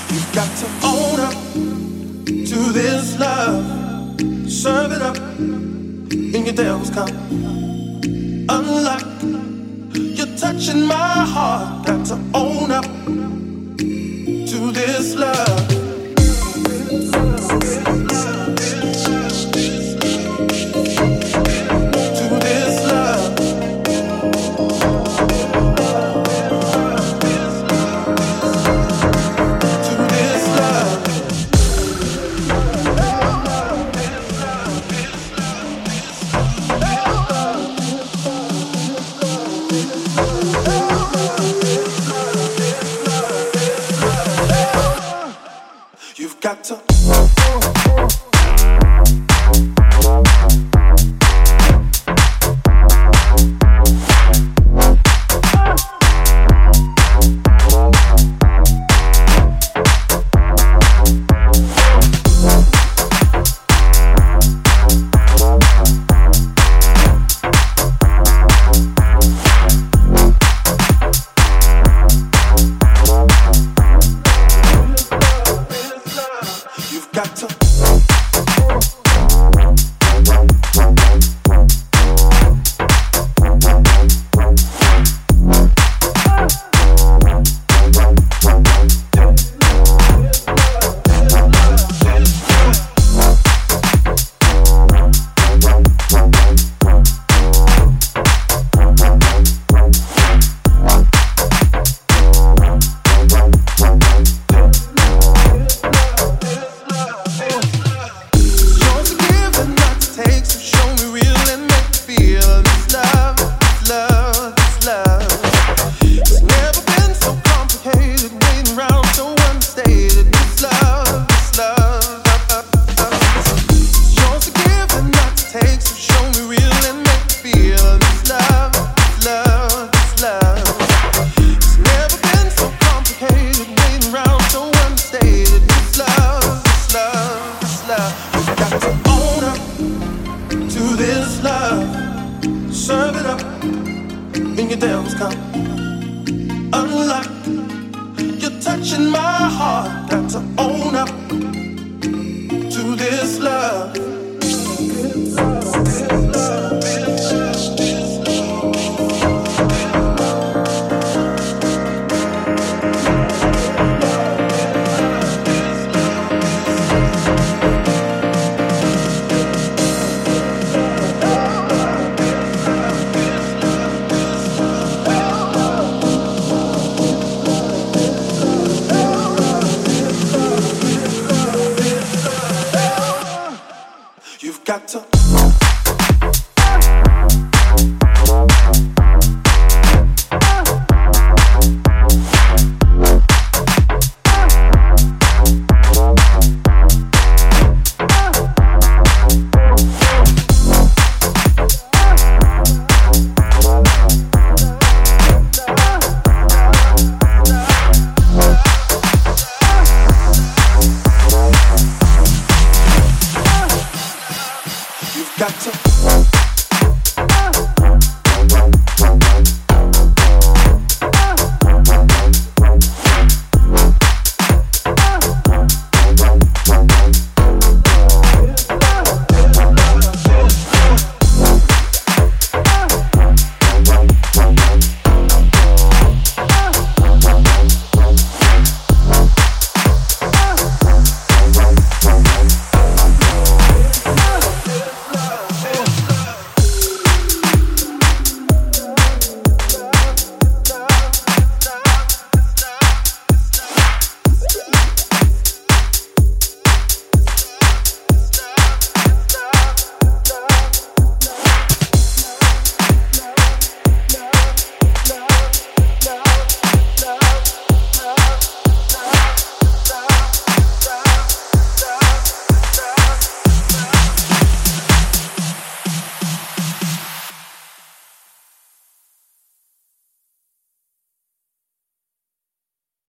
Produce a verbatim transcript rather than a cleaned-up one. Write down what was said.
You've got to own up to this love. Serve it up in your devil's cup. Unlock, you're touching my heart. Got to own up to this love. Got to got to serve it up in your devil's cup. Unlock, you're touching my heart. Got to own up to this love. You've got to